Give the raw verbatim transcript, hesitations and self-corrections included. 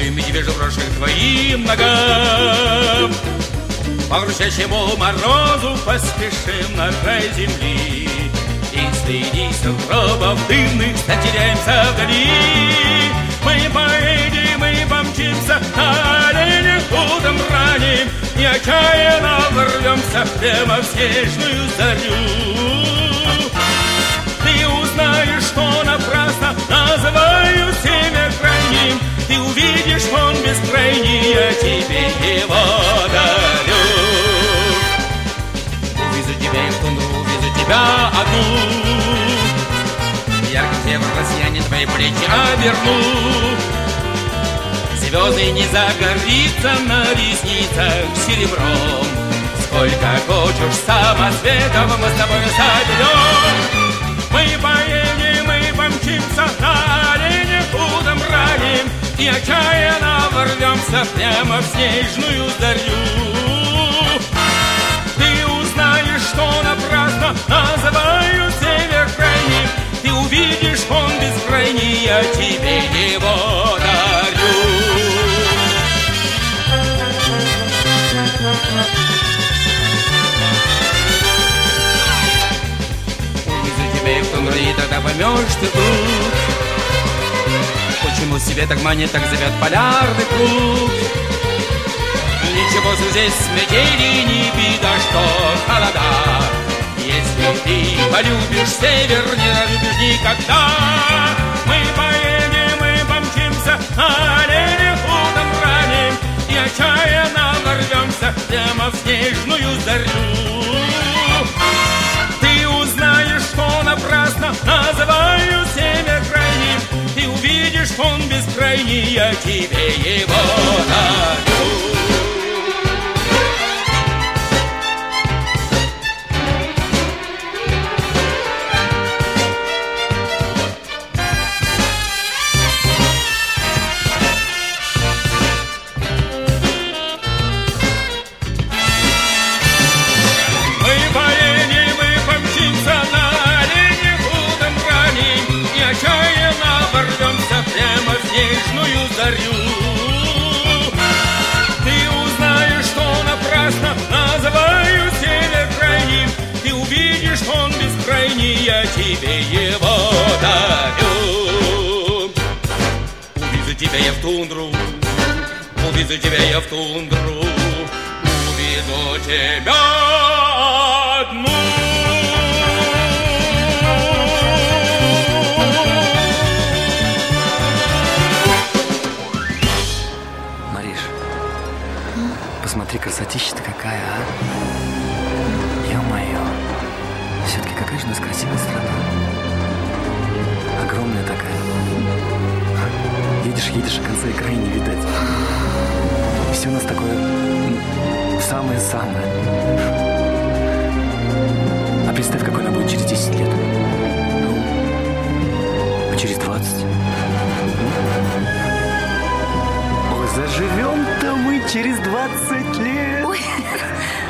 Мой медвежий брошек твоим ногам. По грустящему морозу поспешим на край земли, и среди сугробов дымных затеряемся вдали. Мы поедем, мы помчимся, на оленях удом раним, и отчаянно ворвемся прямо в снежную зарю. Ты узнаешь, что напрасно называю север крайним, ты увидишь, он бескрайний, я тебе его дарю. Увезу тебя и в тундру, увезу тебя одну, яркий север россиянин твои плечи оберну. Звезды не загорится на ресницах серебром, сколько хочешь самоцветов мы с тобой соберем. Мы поедем, мы помчимся, на оленях удом раним, и отчаянно ворвемся прямо в снежную зарю. Ты узнаешь, что напрасно называю север крайним, ты увидишь, он бескрайний, я тебе его дарю. Увезу тебя и в тундру, и тогда поймешь ты тут, почему себе так манит, так зовет полярный круг. Ничего здесь метели, не беда, что холода. Если ты полюбишь север, не разлюбишь никогда. Мы поедем, мы помчимся, на оленях удом раним, и отчаянно ворвемся прямо в снежную зарю. Ты узнаешь, что напрасно называю север крайним, ты увидишь, он бескрайний, я тебе его дарю. Прямо в снежную зарю. Ты узнаешь, что напрасно называю север крайним, ты увидишь, он бескрайний, я тебе его дарю. Увезу тебя я в тундру, увезу тебя я в тундру, увезу тебя одну. Посмотри, красотища-то какая, а? Ё-моё. Все-таки какая же у нас красивая страна. Огромная такая. Едешь, едешь, а конца и края не видать. И все у нас такое самое-самое. А представь, какой она будет через десять лет. Ну, а через двадцать. Ой, заживем-то мы через двадцать лет. Ой.